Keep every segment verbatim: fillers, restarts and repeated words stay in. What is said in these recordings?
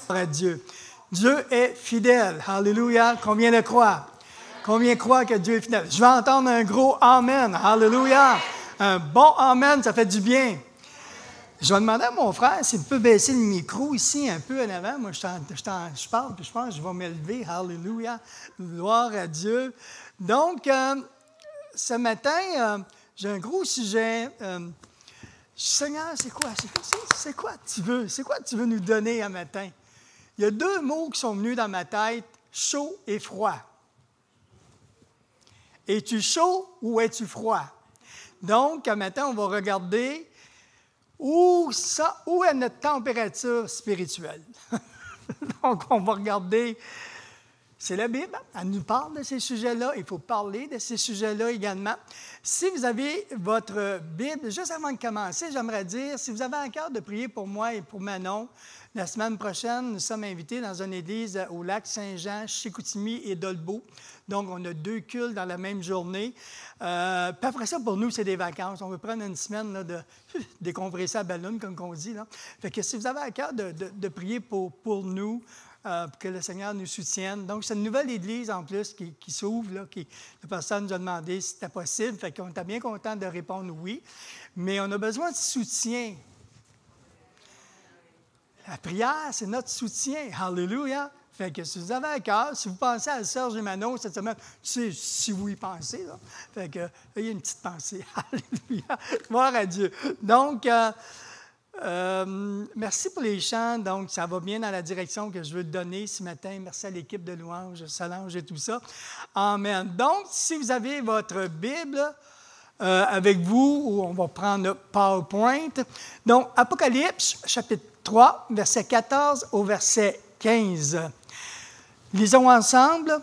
À Dieu. Dieu est fidèle. Alléluia. Combien le croient? Combien croient que Dieu est fidèle? Je vais entendre un gros Amen. Alléluia. Un bon Amen, ça fait du bien. Je vais demander à mon frère s'il peut baisser le micro ici un peu en avant. Moi, je, t'en, je, t'en, je parle, puis je pense que je vais m'élever. Alléluia. Gloire à Dieu. Donc, euh, ce matin, euh, j'ai un gros sujet. Euh, Seigneur, c'est quoi? C'est, c'est, c'est quoi tu veux? C'est quoi tu veux nous donner un matin? Il y a deux mots qui sont venus dans ma tête, chaud et froid. Es-tu chaud ou es-tu froid? Donc, un matin, on va regarder où, ça, où est notre température spirituelle. Donc, on va regarder, c'est la Bible, elle nous parle de ces sujets-là, il faut parler de ces sujets-là également. Si vous avez votre Bible, juste avant de commencer, j'aimerais dire, si vous avez un cœur de prier pour moi et pour Manon, la semaine prochaine, nous sommes invités dans une église au lac Saint-Jean, Chicoutimi et Dolbeau. Donc, on a deux cultes dans la même journée. Euh, puis après ça, pour nous, c'est des vacances. On veut prendre une semaine là, de décompresser à ballon, comme on dit. Là. Fait que si vous avez à cœur de, de, de prier pour, pour nous, euh, pour que le Seigneur nous soutienne. Donc, c'est une nouvelle église en plus qui, qui s'ouvre. Là, qui, le pasteur nous a demandé si c'était possible. Fait qu'on était bien content de répondre oui. Mais on a besoin de soutien. La prière, c'est notre soutien. Alléluia! Fait que si vous avez à cœur, si vous pensez à Serge et Manon cette semaine, tu sais, si vous y pensez, là. Fait que, il y a une petite pensée. Alléluia! Gloire à Dieu. Donc, euh, euh, merci pour les chants. Donc, ça va bien dans la direction que je veux te donner ce matin. Merci à l'équipe de louanges, Solange et tout ça. Amen. Donc, si vous avez votre Bible euh, avec vous, on va prendre le PowerPoint. Donc, Apocalypse, chapitre trois, verset quatorze au verset quinze. Lisons ensemble.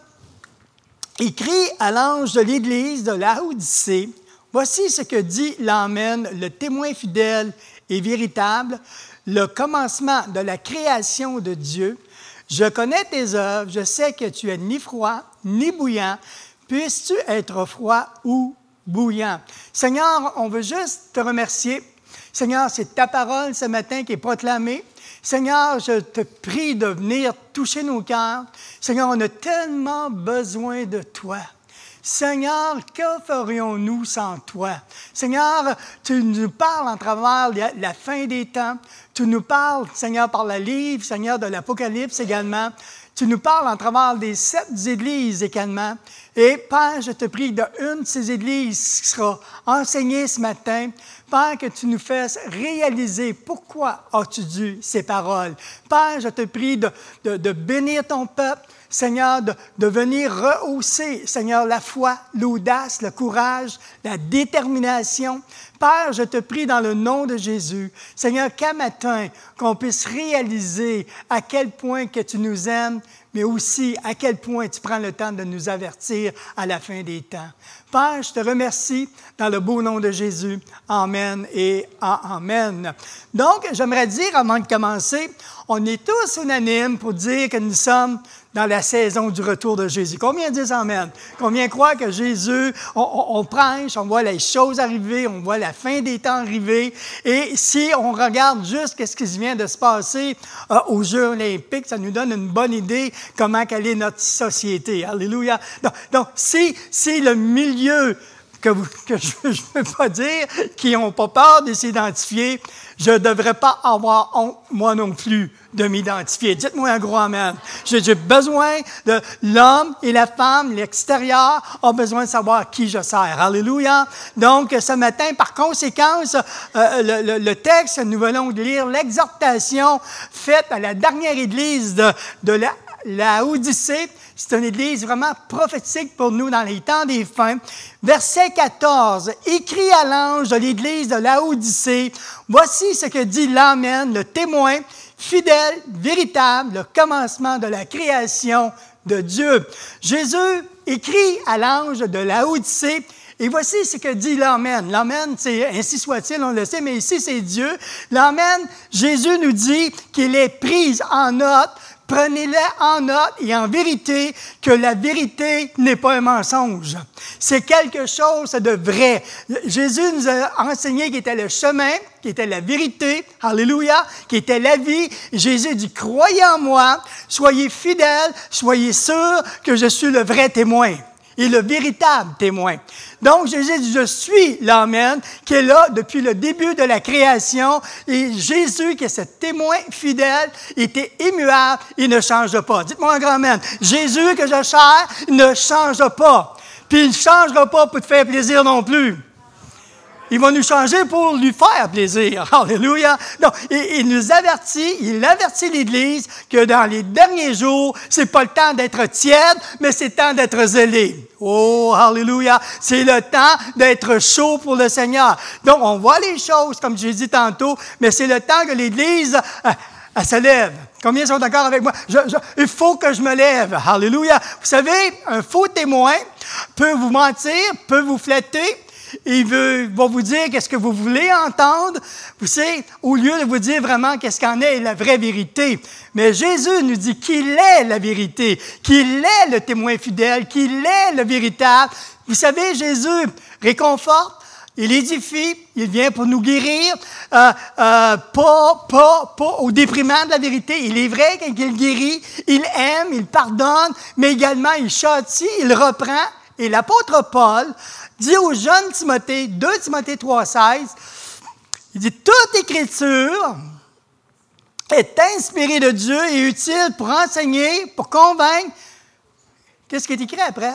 Écrit à l'ange de l'Église de Laodicée, voici ce que dit l'Amen, le témoin fidèle et véritable, le commencement de la création de Dieu. Je connais tes œuvres, je sais que tu es ni froid ni bouillant. Puisses-tu être froid ou bouillant? Seigneur, on veut juste te remercier. Seigneur, c'est ta parole ce matin qui est proclamée. Seigneur, je te prie de venir toucher nos cœurs. Seigneur, on a tellement besoin de toi. Seigneur, que ferions-nous sans toi? Seigneur, tu nous parles en travers la fin des temps. Tu nous parles, Seigneur, par le livre, Seigneur, de l'Apocalypse également. Tu nous parles en travers des sept églises également. Et Père, je te prie d'une de ces églises qui sera enseignée ce matin, Père, que tu nous fasses réaliser pourquoi as-tu dit ces paroles. Père, je te prie de, de, de bénir ton peuple, Seigneur, de, de venir rehausser, Seigneur, la foi, l'audace, le courage, la détermination. Père, je te prie dans le nom de Jésus, Seigneur, qu'à matin, qu'on puisse réaliser à quel point que tu nous aimes, mais aussi à quel point tu prends le temps de nous avertir à la fin des temps. Père, je te remercie dans le beau nom de Jésus. Amen et amen. Donc, j'aimerais dire, avant de commencer, on est tous unanimes pour dire que nous sommes dans la saison du retour de Jésus. Combien disent amen? Combien croient que Jésus, on, on, on prêche, on voit les choses arriver, on voit la fin des temps arriver. Et si on regarde juste ce qui vient de se passer euh, aux Jeux olympiques, ça nous donne une bonne idée comment quelle est notre société. Alléluia. Donc, donc si, si le milieu que, vous, que je ne veux pas dire, qui n'ont pas peur de s'identifier, je ne devrais pas avoir honte, moi non plus, de m'identifier. Dites-moi un gros amen. J'ai, j'ai besoin de l'homme et la femme, l'extérieur, ont besoin de savoir qui je sers. Alléluia. Donc, ce matin, par conséquence, euh, le, le, le texte, nous venons de lire l'exhortation faite à la dernière église de, de la, la Odyssée. C'est une église vraiment prophétique pour nous dans les temps des fins. Verset quatorze, écrit à l'ange de l'église de Laodicée, voici ce que dit l'Amen, le témoin fidèle, véritable, le commencement de la création de Dieu. Jésus écrit à l'ange de Laodicée, et voici ce que dit l'Amen. L'Amen, c'est ainsi soit-il, on le sait, mais ici c'est Dieu. L'Amen, Jésus nous dit qu'il est pris en note Prenez-les en note et en vérité que la vérité n'est pas un mensonge. C'est quelque chose de vrai. Jésus nous a enseigné qu'il était le chemin, qui était la vérité, alléluia, qui était la vie. Jésus dit, croyez en moi, soyez fidèles, soyez sûrs que je suis le vrai témoin et le véritable témoin. Donc, Jésus dit, je suis l'Amen, qui est là depuis le début de la création. Et Jésus, qui est ce témoin fidèle, était immuable, il ne change pas. Dites-moi un grand Amen. Jésus que je cherche ne change pas. Puis il ne changera pas pour te faire plaisir non plus. Il va nous changer pour lui faire plaisir. Alléluia. Donc, il, il nous avertit, il avertit l'Église que dans les derniers jours, c'est pas le temps d'être tiède, mais c'est le temps d'être zélé. Oh, alléluia. C'est le temps d'être chaud pour le Seigneur. Donc, on voit les choses, comme j'ai dit tantôt, mais c'est le temps que l'Église, euh, elle se lève. Combien sont d'accord avec moi? Je, je, il faut que je me lève. Alléluia. Vous savez, un faux témoin peut vous mentir, peut vous flatter. Il veut, va vous dire qu'est-ce que vous voulez entendre, vous savez, au lieu de vous dire vraiment qu'est-ce qu'en est la vraie vérité. Mais Jésus nous dit qu'il est la vérité, qu'il est le témoin fidèle, qu'il est le véritable. Vous savez, Jésus réconforte, il édifie, il vient pour nous guérir, euh, euh, pas, pas, pas au déprimant de la vérité. Il est vrai quand il guérit, il aime, il pardonne, mais également il châtie, il reprend. Et l'apôtre Paul dit au jeune Timothée, deux Timothée trois seize, il dit « Toute écriture est inspirée de Dieu et utile pour enseigner, pour convaincre. » Qu'est-ce qui est écrit après?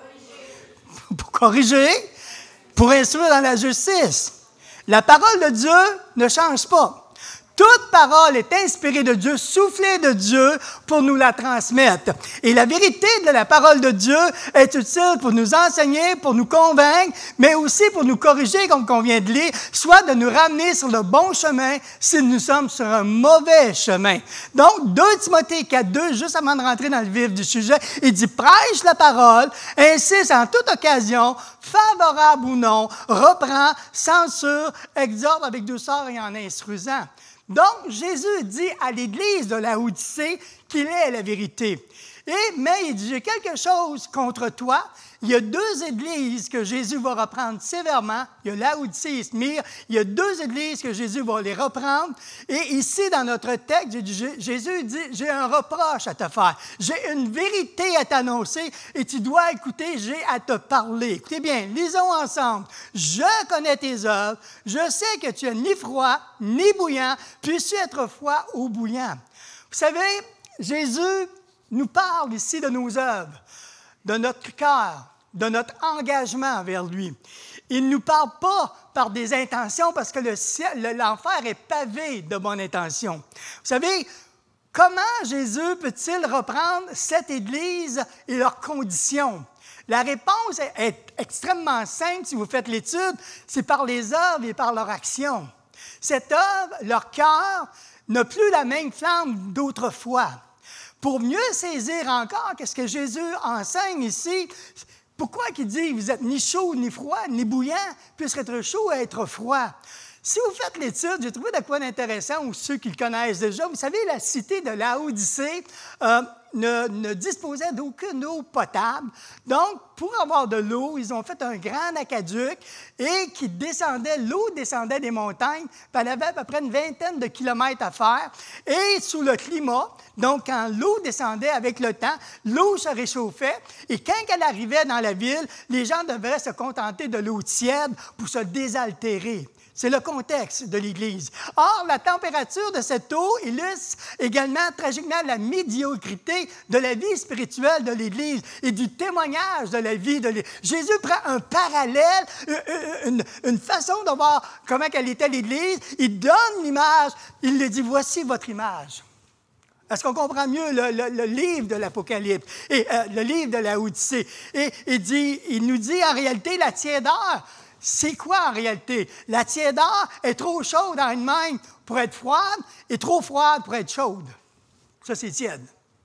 Corriger. Pour corriger, pour instruire dans la justice. La parole de Dieu ne change pas. Toute parole est inspirée de Dieu, soufflée de Dieu pour nous la transmettre. Et la vérité de la parole de Dieu est utile pour nous enseigner, pour nous convaincre, mais aussi pour nous corriger, comme on vient de lire, soit de nous ramener sur le bon chemin si nous sommes sur un mauvais chemin. Donc, deux Timothée quatre deux, juste avant de rentrer dans le vif du sujet, il dit « Prêche la parole, insiste en toute occasion, favorable ou non, reprend, censure, exhorte avec douceur et en instruisant. » Donc, Jésus dit à l'Église de Laodicée qu'il est la vérité. Et, mais il dit, j'ai quelque chose contre toi. Il y a deux églises que Jésus va reprendre sévèrement. Il y a Laodicée et Smyrne. Il y a deux églises que Jésus va les reprendre. Et ici, dans notre texte, Jésus dit, j'ai un reproche à te faire. J'ai une vérité à t'annoncer et tu dois écouter, j'ai à te parler. Écoutez bien, lisons ensemble. Je connais tes œuvres. Je sais que tu es ni froid, ni bouillant. Puisses-tu être froid ou bouillant? Vous savez, Jésus nous parle ici de nos œuvres, de notre cœur, de notre engagement vers lui. Il ne nous parle pas par des intentions parce que le ciel, l'enfer est pavé de bonnes intentions. Vous savez, comment Jésus peut-il reprendre cette Église et leurs conditions? La réponse est, est extrêmement simple si vous faites l'étude, c'est par les œuvres et par leur action. Cette œuvre, leur cœur, n'a plus la même flamme d'autrefois. Pour mieux saisir encore qu'est-ce que Jésus enseigne ici, pourquoi il dit « vous êtes ni chaud, ni froid, ni bouillant, puisse être chaud et être froid ». Si vous faites l'étude, j'ai trouvé de quoi d'intéressant, ou ceux qui le connaissent déjà, vous savez, la cité de Laodicée euh, ne, ne disposait d'aucune eau potable. Donc, pour avoir de l'eau, ils ont fait un grand aqueduc et qui descendait, l'eau descendait des montagnes, puis elle avait à peu près une vingtaine de kilomètres à faire. Et sous le climat, donc quand l'eau descendait avec le temps, l'eau se réchauffait et quand elle arrivait dans la ville, les gens devraient se contenter de l'eau tiède pour se désaltérer. C'est le contexte de l'Église. Or, la température de cette eau illustre également tragiquement la médiocrité de la vie spirituelle de l'Église et du témoignage de la vie de l'Église. Jésus prend un parallèle, une, une façon de voir comment elle était l'Église. Il donne l'image, il lui dit, voici votre image. Est-ce qu'on comprend mieux le, le, le livre de l'Apocalypse et euh, le livre de Laodicée? Et il, dit, il nous dit en réalité la tiédeur. C'est quoi en réalité? La tiédeur est trop chaude en elle-même pour être froide et trop froide pour être chaude. Ça, c'est tiède.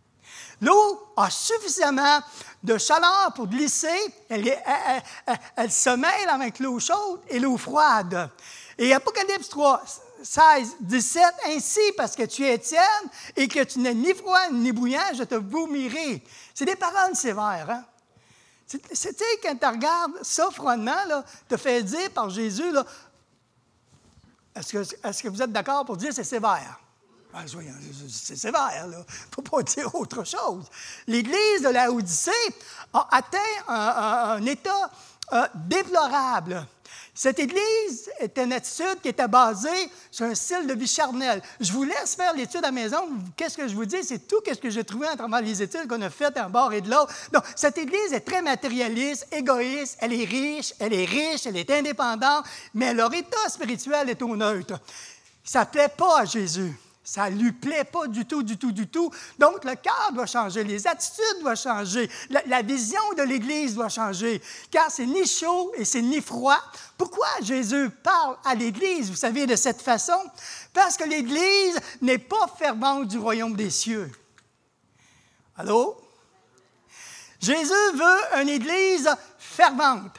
L'eau a suffisamment de chaleur pour glisser. Elle, elle, elle, elle se mêle avec l'eau chaude et l'eau froide. Et Apocalypse trois, seize, dix-sept, ainsi, parce que tu es tiède et que tu n'es ni froid ni bouillant, je te vomirai. C'est des paroles sévères, hein? C'est, c'est, tu sais, quand tu regardes ça froidement, là, te fait dire par Jésus, là, est-ce que, est-ce que vous êtes d'accord pour dire que c'est sévère? Ben, c'est sévère, là. Il ne faut pas dire autre chose. L'Église de Laodicée a atteint un, un, un état euh, déplorable. Cette Église était une attitude qui était basée sur un style de vie charnel. Je vous laisse faire l'étude à la maison. Qu'est-ce que je vous dis? C'est tout ce que j'ai trouvé à travers les études qu'on a faites d'un bord et de l'autre. Donc, cette Église est très matérialiste, égoïste. Elle est riche, elle est riche, elle est indépendante, mais leur état spirituel est au neutre. Ça ne plaît pas à Jésus. Ça ne lui plaît pas du tout, du tout, du tout. Donc, le cœur doit changer, les attitudes doivent changer, la, la vision de l'Église doit changer, car c'est ni chaud et c'est ni froid. Pourquoi Jésus parle à l'Église, vous savez, de cette façon? Parce que l'Église n'est pas fervente du royaume des cieux. Allô? Jésus veut une Église fervente.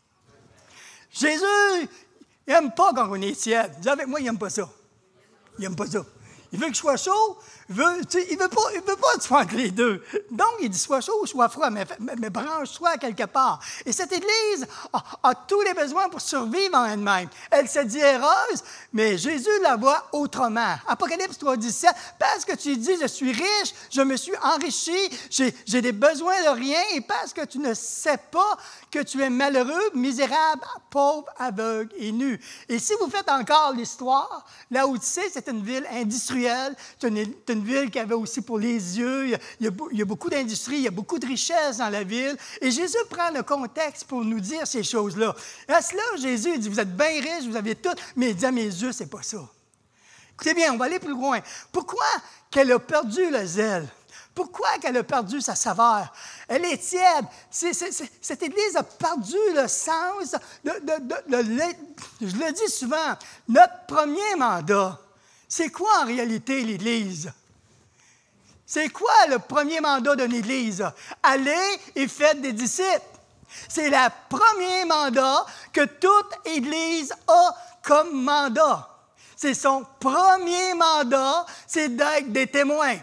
Jésus n'aime pas quand on est tiède. Dis avec moi, il n'aime pas ça. Il n'aime pas ça. Il veut que je sois chaud, il veut, il veut pas, il veut pas que tu sois entre les deux. Donc, il dit soit chaud ou soit froid, mais, mais, mais branche-toi quelque part. Et cette Église a, a tous les besoins pour survivre en elle-même. Elle se dit heureuse, mais Jésus la voit autrement. Apocalypse trois, dix-sept, parce que tu dis, je suis riche, je me suis enrichi, j'ai, j'ai des besoins de rien, et parce que tu ne sais pas que tu es malheureux, misérable, pauvre, aveugle et nu. Et si vous faites encore l'histoire, Laodicée, c'est une ville industrielle, c'est une, c'est une ville qui avait aussi pour les yeux, il y a, il y a, il y a beaucoup d'industrie, il y a beaucoup de richesses dans la ville. Et Jésus prend le contexte pour nous dire ces choses-là. Et à cela, Jésus il dit, vous êtes bien riches, vous avez tout, mais il dit à mes yeux, c'est pas ça. Écoutez bien, on va aller plus loin. Pourquoi qu'elle a perdu le zèle? Pourquoi qu'elle a perdu sa saveur? Elle est tiède. C'est, c'est, c'est, cette Église a perdu le sens. De, de, de, de, de, je le dis souvent, notre premier mandat, c'est quoi en réalité l'Église? C'est quoi le premier mandat d'une Église? Allez et faites des disciples. C'est le premier mandat que toute Église a comme mandat. C'est son premier mandat, c'est d'être des témoins.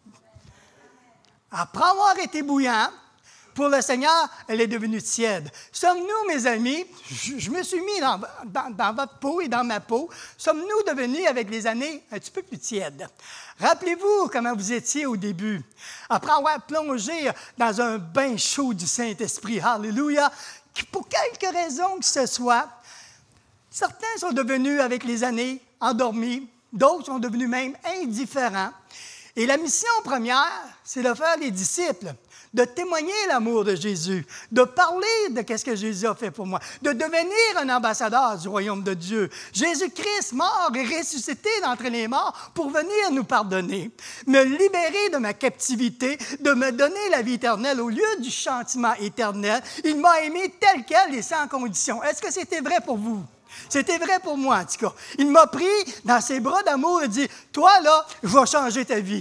Après avoir été bouillant, pour le Seigneur, elle est devenue tiède. Sommes-nous, mes amis, je, je me suis mis dans, dans, dans votre peau et dans ma peau, sommes-nous devenus, avec les années, un petit peu plus tièdes? Rappelez-vous comment vous étiez au début, après avoir plongé dans un bain chaud du Saint-Esprit. Alléluia! Pour quelque raison que ce soit, certains sont devenus, avec les années, endormis, d'autres sont devenus même indifférents. Et la mission première, c'est de faire les disciples, de témoigner l'amour de Jésus, de parler de ce que Jésus a fait pour moi, de devenir un ambassadeur du royaume de Dieu. Jésus-Christ, mort et ressuscité d'entre les morts pour venir nous pardonner, me libérer de ma captivité, de me donner la vie éternelle au lieu du châtiment éternel. Il m'a aimé tel quel et sans condition. Est-ce que c'était vrai pour vous? C'était vrai pour moi, en tout cas. Il m'a pris dans ses bras d'amour et dit, « Toi, là, je vais changer ta vie. »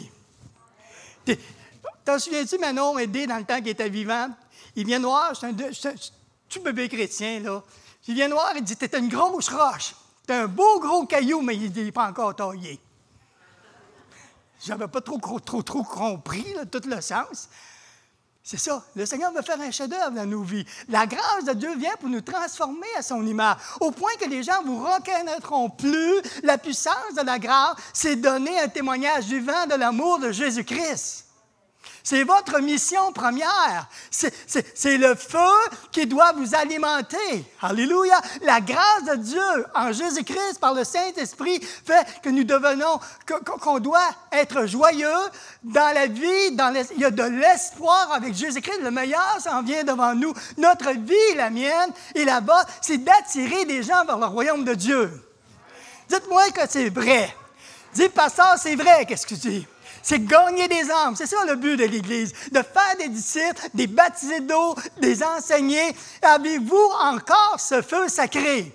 T'en souviens-tu, Manon, aidé dans le temps qu'il était vivant? Il vient noir, c'est un, c'est un tout bébé chrétien, là. Il vient noir, il dit, « T'es une grosse roche. T'es un beau gros caillou, mais il n'est pas encore taillé. » J'avais pas trop, trop, trop, trop compris, là, tout le sens. C'est ça. Le Seigneur veut faire un chef-d'œuvre dans nos vies. La grâce de Dieu vient pour nous transformer à son image, au point que les gens ne vous reconnaîtront plus. La puissance de la grâce, c'est donner un témoignage vivant de l'amour de Jésus-Christ. C'est votre mission première. C'est, c'est, c'est le feu qui doit vous alimenter. Alléluia! La grâce de Dieu en Jésus-Christ par le Saint-Esprit fait que nous devenons, qu'on doit être joyeux dans la vie. Dans les, il y a de l'espoir avec Jésus-Christ. Le meilleur s'en vient devant nous. Notre vie, la mienne, et là-bas, c'est d'attirer des gens vers le royaume de Dieu. Dites-moi que c'est vrai. Dis, pasteur, c'est vrai, qu'est-ce que tu dis? C'est gagner des âmes. C'est ça le but de l'Église, de faire des disciples, des baptisés d'eau, des enseigner. Avez-vous encore ce feu sacré?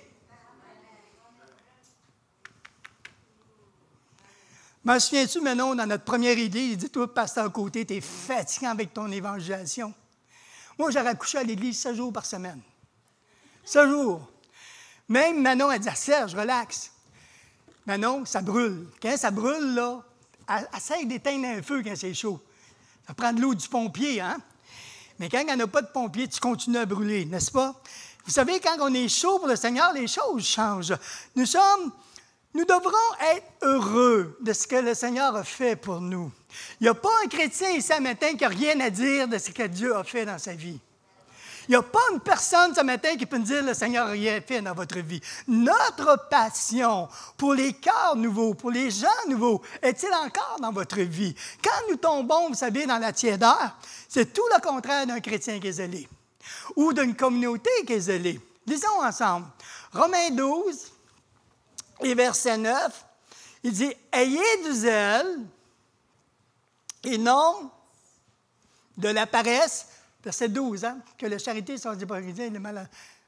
Me souviens-tu, Manon, dans notre première Église, il dit, toi, pasteur Côté, tu es fatiguant avec ton évangélisation. Moi, j'aurais couché à l'Église sept jours par semaine. Sept jours. Même Manon, elle dit, Serge, relax. Ben non, ça brûle. Quand ça brûle, là, essaye d'éteindre un feu quand c'est chaud. Ça prend de l'eau du pompier, hein? Mais quand il n'y en a pas de pompier, tu continues à brûler, n'est-ce pas? Vous savez, quand on est chaud pour le Seigneur, les choses changent. Nous sommes, nous devrons être heureux de ce que le Seigneur a fait pour nous. Il n'y a pas un chrétien ici ce matin qui n'a rien à dire de ce que Dieu a fait dans sa vie. Il n'y a pas une personne ce matin qui peut nous dire « Le Seigneur a rien fait dans votre vie ». Notre passion pour les cœurs nouveaux, pour les gens nouveaux, est-il encore dans votre vie? Quand nous tombons, vous savez, dans la tiédeur, c'est tout le contraire d'un chrétien qui est zélé ou d'une communauté qui est zélée. Lisons ensemble. Romains douze, et verset neuf, il dit « Ayez du zèle et non de la paresse ». Verset douze, hein? Que la charité sans hypocrisie, il est mal à...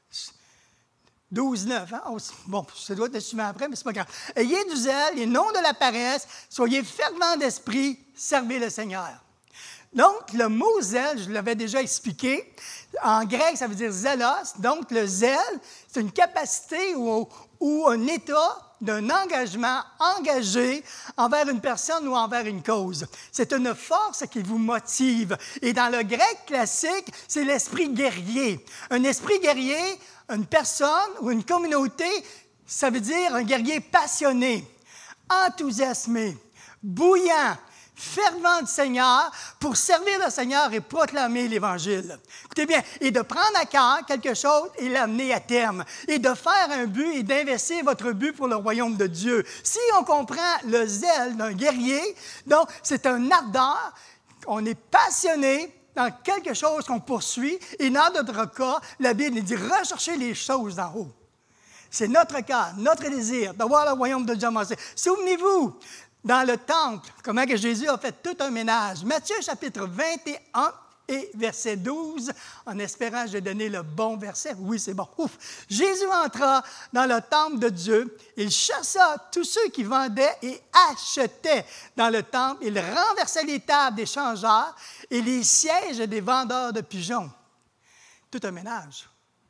douze, neuf, hein? Oh, bon, ça doit être suivant après, mais c'est pas grave. Ayez du zèle et non de la paresse, soyez fervents d'esprit, servez le Seigneur. Donc, le mot zèle, je l'avais déjà expliqué, en grec, ça veut dire zélos. Donc, le zèle, c'est une capacité ou, ou un état d'un engagement engagé envers une personne ou envers une cause. C'est une force qui vous motive. Et dans le grec classique, c'est l'esprit guerrier. Un esprit guerrier, une personne ou une communauté, ça veut dire un guerrier passionné, enthousiasmé, bouillant, fervent du Seigneur pour servir le Seigneur et proclamer l'Évangile. Écoutez bien, et de prendre à cœur quelque chose et l'amener à terme, et de faire un but et d'investir votre but pour le royaume de Dieu. Si on comprend le zèle d'un guerrier, donc c'est un ardeur, on est passionné dans quelque chose qu'on poursuit, et dans notre cas, la Bible dit « rechercher les choses d'en haut ». C'est notre cas, notre désir de voir le royaume de Dieu avancer. Souvenez-vous, dans le temple, comment que Jésus a fait tout un ménage. Matthieu chapitre vingt et un et verset douze, en espérant que j'ai donné le bon verset. Oui, c'est bon. Ouf. Jésus entra dans le temple de Dieu. Il chassa tous ceux qui vendaient et achetaient dans le temple. Il renversait les tables des changeurs et les sièges des vendeurs de pigeons. Tout un ménage.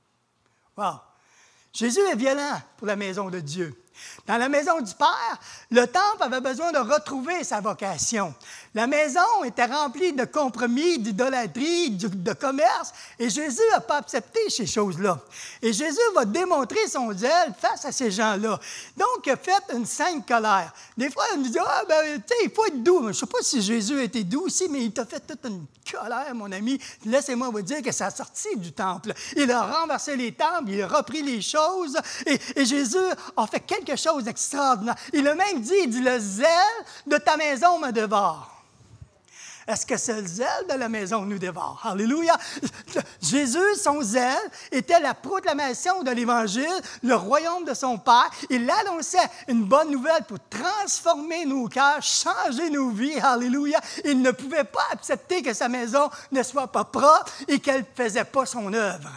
Wow! Jésus est violent pour la maison de Dieu. Dans la maison du Père, le temple avait besoin de retrouver sa vocation. La maison était remplie de compromis, d'idolâtrie, de commerce, et Jésus n'a pas accepté ces choses-là. Et Jésus va démontrer son zèle face à ces gens-là. Donc, il a fait une sainte colère. Des fois, on nous dit « Ah, ben, tu sais, il faut être doux. » Je ne sais pas si Jésus a été doux aussi, mais il t'a fait toute une colère, mon ami. Laissez-moi vous dire que ça a sorti du temple. Il a renversé les temples, il a repris les choses, et, et Jésus a fait quelque chose d'extraordinaire. Il a même dit, il dit, « Le zèle de ta maison me dévore. » Est-ce que c'est le zèle de la maison nous dévore? Alléluia! Jésus, son zèle, était la proclamation de l'Évangile, le royaume de son Père. Il annonçait une bonne nouvelle pour transformer nos cœurs, changer nos vies. Alléluia! Il ne pouvait pas accepter que sa maison ne soit pas propre et qu'elle ne faisait pas son œuvre.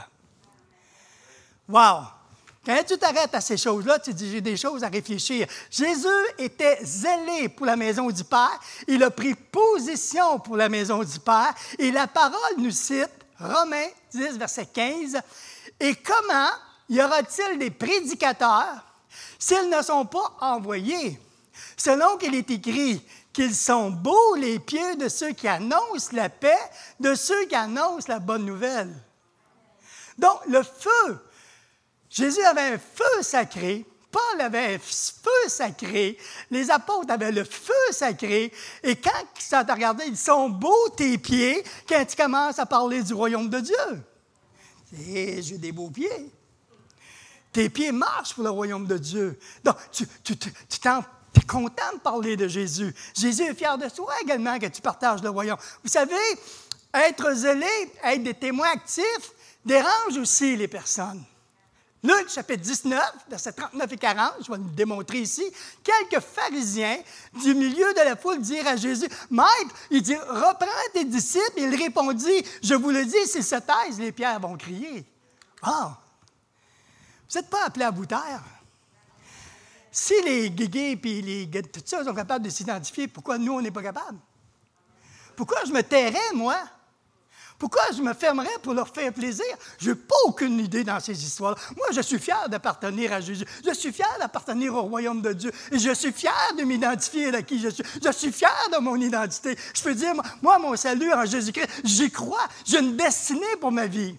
Wow! Quand tu t'arrêtes à ces choses-là, tu dis, j'ai des choses à réfléchir. Jésus était zélé pour la maison du Père. Il a pris position pour la maison du Père. Et la parole nous cite, Romains dix, verset quinze, « Et comment y aura-t-il des prédicateurs s'ils ne sont pas envoyés? Selon qu'il est écrit, qu'ils sont beaux les pieds de ceux qui annoncent la paix, de ceux qui annoncent la bonne nouvelle. » Donc, le feu, Jésus avait un feu sacré, Paul avait un feu sacré, les apôtres avaient le feu sacré, et quand ils sont regardés, ils sont beaux tes pieds quand tu commences à parler du royaume de Dieu. Et j'ai des beaux pieds. Tes pieds marchent pour le royaume de Dieu. Donc, tu, tu, tu, tu t'en, es content de parler de Jésus. Jésus est fier de toi également que tu partages le royaume. Vous savez, être zélé, être des témoins actifs, dérange aussi les personnes. Luc, chapitre dix-neuf, versets trente-neuf et quarante, je vais le démontrer ici. Quelques pharisiens du milieu de la foule dirent à Jésus, « Maître, il dit, reprends tes disciples. » Il répondit, « Je vous le dis, s'ils se taisent, les pierres vont crier. » Ah! Vous n'êtes pas appelés à vous taire. Si les guégués et les guégués, tout ça sont capables de s'identifier, pourquoi nous, on n'est pas capables? Pourquoi je me tairais, moi? Pourquoi je me fermerais pour leur faire plaisir? Je n'ai pas aucune idée dans ces histoires. Moi, je suis fier d'appartenir à Jésus. Je suis fier d'appartenir au royaume de Dieu. Et je suis fier de m'identifier à qui je suis. Je suis fier de mon identité. Je peux dire, moi, mon salut en Jésus-Christ, j'y crois. J'ai une destinée pour ma vie.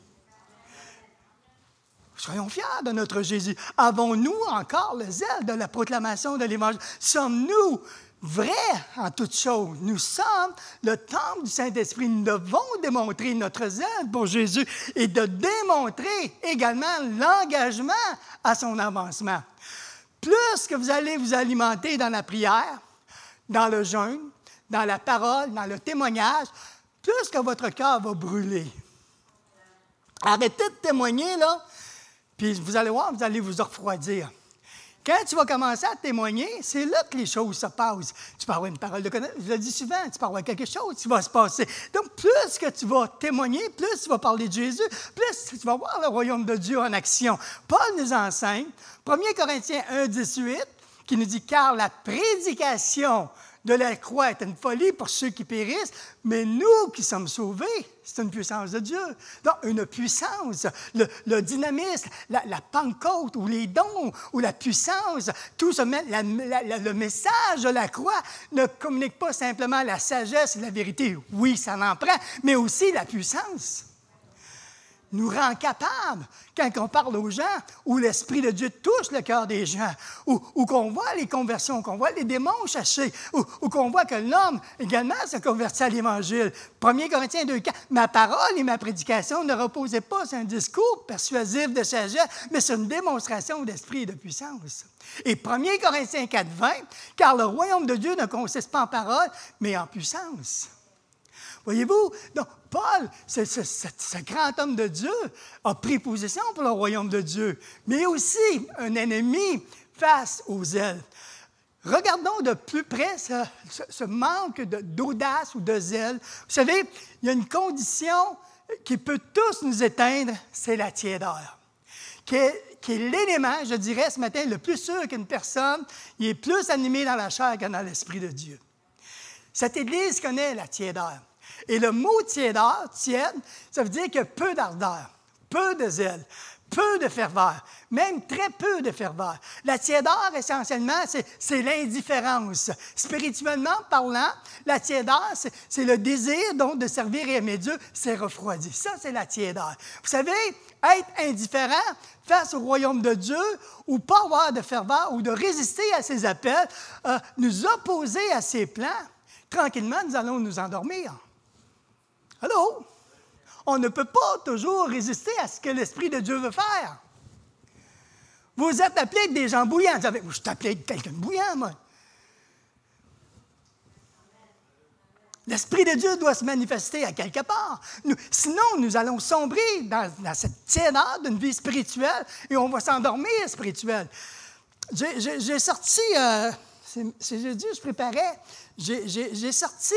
Soyons fiers de notre Jésus. Avons-nous encore le zèle de la proclamation de l'Évangile? Sommes-nous vrais en toutes choses? Nous sommes le temple du Saint-Esprit. Nous devons démontrer notre zèle pour Jésus et de démontrer également l'engagement à son avancement. Plus que vous allez vous alimenter dans la prière, dans le jeûne, dans la parole, dans le témoignage, plus que votre cœur va brûler. Arrêtez de témoigner, là. Puis vous allez voir, vous allez vous refroidir. Quand tu vas commencer à témoigner, c'est là que les choses se passent. Tu peux avoir une parole de connaissance, je le dis souvent, tu peux avoir quelque chose qui va se passer. Donc, plus que tu vas témoigner, plus tu vas parler de Jésus, plus tu vas voir le royaume de Dieu en action. Paul nous enseigne, premier Corinthiens un, dix-huit, qui nous dit « Car la prédication de la croix est une folie pour ceux qui périssent, mais nous qui sommes sauvés, c'est une puissance de Dieu. » Donc, une puissance, le, le dynamisme, la, la Pentecôte, ou les dons, ou la puissance, tout ce, la, la, la, le message de la croix ne communique pas simplement la sagesse et la vérité. Oui, ça en prend, mais aussi la puissance. Nous rend capables, quand on parle aux gens, où l'Esprit de Dieu touche le cœur des gens, où, où qu'on voit les conversions, qu'on voit les démons chasser, où, où qu'on voit que l'homme également se convertit à l'Évangile. premier Corinthiens deux, quatre, « Ma parole et ma prédication ne reposaient pas sur un discours persuasif de sagesse, mais sur une démonstration d'esprit et de puissance. » Et premier Corinthiens quatre, vingt, « Car le royaume de Dieu ne consiste pas en parole, mais en puissance. » Voyez-vous, donc Paul, ce, ce, ce, ce grand homme de Dieu, a pris position pour le royaume de Dieu, mais aussi un ennemi face aux zèles. Regardons de plus près ce, ce, ce manque de, d'audace ou de zèle. Vous savez, il y a une condition qui peut tous nous éteindre, c'est la tiédeur, qui est, qui est l'élément, je dirais ce matin, le plus sûr qu'une personne il est plus animée dans la chair que dans l'Esprit de Dieu. Cette Église connaît la tiédeur. Et le mot tiédeur, tiède, ça veut dire qu'il y a peu d'ardeur, peu de zèle, peu de ferveur, même très peu de ferveur. La tiédeur, essentiellement, c'est, c'est l'indifférence. Spirituellement parlant, la tiédeur, c'est, c'est le désir donc de servir et aimer Dieu, c'est refroidi. Ça, c'est la tiédeur. Vous savez, être indifférent face au royaume de Dieu ou pas avoir de ferveur ou de résister à ses appels, euh, nous opposer à ses plans, tranquillement, nous allons nous endormir. Allô? On ne peut pas toujours résister à ce que l'Esprit de Dieu veut faire. Vous êtes appelés des gens bouillants. Vous savez, je suis appelé quelqu'un de bouillant, moi. L'Esprit de Dieu doit se manifester à quelque part. Nous, sinon, nous allons sombrer dans, dans cette tiédeur d'une vie spirituelle et on va s'endormir spirituel. J'ai, j'ai, j'ai sorti, euh, c'est, c'est jeudi, je préparais, j'ai, j'ai, j'ai sorti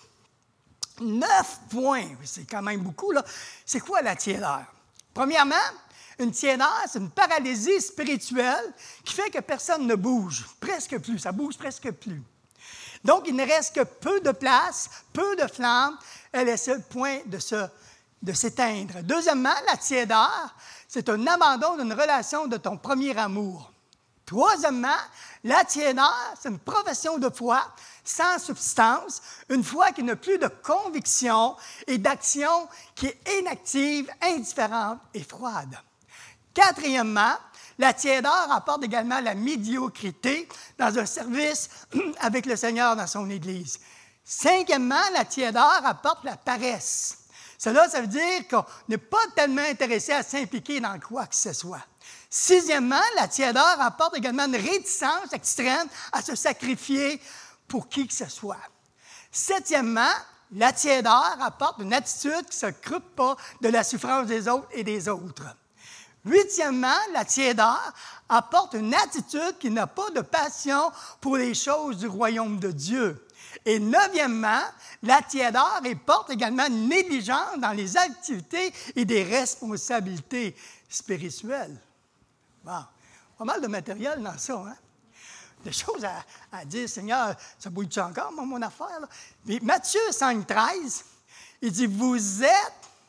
neuf points, c'est quand même beaucoup, là. C'est quoi la tiédeur? Premièrement, une tiédeur, c'est une paralysie spirituelle qui fait que personne ne bouge, presque plus, ça bouge presque plus. Donc, il ne reste que peu de place, peu de flamme, elle est sur le point de, se, de s'éteindre. Deuxièmement, la tiédeur, c'est un abandon d'une relation de ton premier amour. Troisièmement, la tiédeur, c'est une profession de foi sans substance, une foi qui n'a plus de conviction et d'action, qui est inactive, indifférente et froide. Quatrièmement, la tiédeur apporte également la médiocrité dans un service avec le Seigneur dans son Église. Cinquièmement, la tiédeur apporte la paresse. Cela, ça veut dire qu'on n'est pas tellement intéressé à s'impliquer dans quoi que ce soit. Sixièmement, la tiédeur apporte également une réticence extrême à se sacrifier pour qui que ce soit. Septièmement, la tiédeur apporte une attitude qui ne se coupe pas de la souffrance des autres et des autres. Huitièmement, la tiédeur apporte une attitude qui n'a pas de passion pour les choses du royaume de Dieu. Et neuvièmement, la tiédeur porte également une négligence dans les activités et des responsabilités spirituelles. Bon, pas mal de matériel dans ça, hein? Des choses à, à dire, Seigneur, ça bouille-tu encore, mon, mon affaire? Là? Mais Matthieu cinq, treize, il dit, vous êtes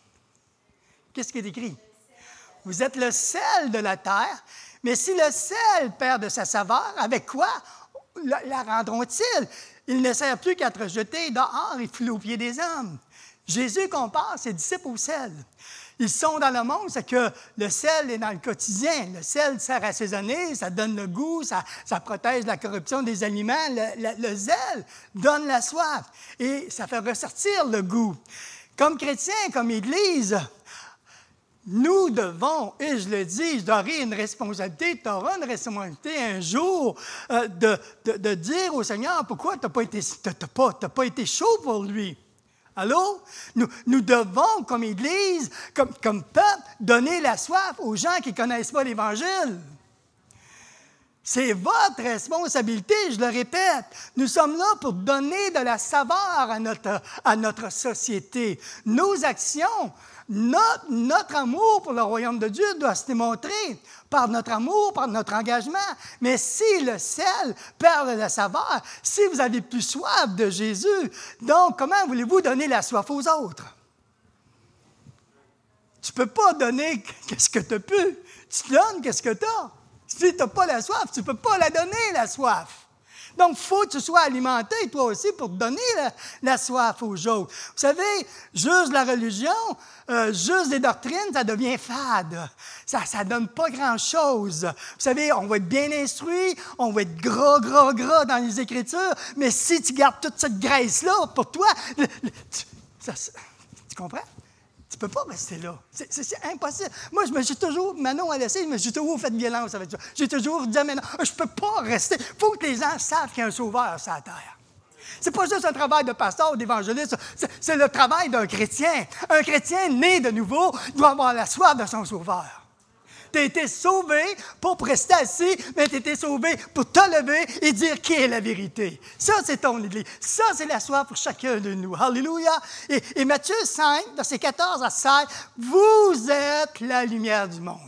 Qu'est-ce qui est écrit? Vous êtes le sel de la terre, mais si le sel perd de sa saveur, avec quoi la, la rendront-ils? Il ne sert plus qu'à être jeté dehors et foulé aux pieds des hommes. Jésus compare ses disciples au sel. Ils sont dans le monde, c'est que le sel est dans le quotidien. Le sel sert à assaisonner, ça donne le goût, ça, ça protège la corruption des aliments. Le, le, le zèle donne la soif et ça fait ressortir le goût. Comme chrétiens, comme Église, nous devons, et je le dis, j'aurai une responsabilité, tu auras une responsabilité un jour euh, de, de, de dire au Seigneur pourquoi tu n'as pas, pas, pas été chaud pour lui. Allô? Nous, nous devons, comme Église, comme, comme peuple, donner la soif aux gens qui ne connaissent pas l'Évangile. C'est votre responsabilité, je le répète. Nous sommes là pour donner de la saveur à notre, à notre société. Nos actions, notre, notre amour pour le royaume de Dieu doit se démontrer par notre amour, par notre engagement. Mais si le sel perd de la saveur, si vous avez plus soif de Jésus, donc comment voulez-vous donner la soif aux autres? Tu ne peux pas donner qu'est-ce que tu as pu. Tu donnes qu'est-ce que tu as. Si tu n'as pas la soif, tu ne peux pas la donner, la soif. Donc, il faut que tu sois alimenté, toi aussi, pour te donner la, la soif aux autres. Vous savez, juste la religion, euh, juste des doctrines, ça devient fade. Ça ne donne pas grand-chose. Vous savez, on va être bien instruit, on va être gras, gras, gras dans les Écritures, mais si tu gardes toute cette graisse-là pour toi, le, le, tu, ça, tu comprends? Tu ne peux pas rester là. C'est, c'est, c'est impossible. Moi, je me suis toujours, Manon a laissé, je me suis toujours fait violence avec ça. J'ai toujours dit à Manon, je ne peux pas rester. Il faut que les gens savent qu'il y a un sauveur sur la terre. Ce n'est pas juste un travail de pasteur ou d'évangéliste, c'est, c'est le travail d'un chrétien. Un chrétien né de nouveau doit avoir la soif de son sauveur. Tu as été sauvé pas pour rester assis, mais tu as été sauvé pour te lever et dire qui est la vérité. Ça, c'est ton Église. Ça, c'est la soif pour chacun de nous. Alléluia. Et, et Matthieu cinq, versets quatorze à seize, vous êtes la lumière du monde.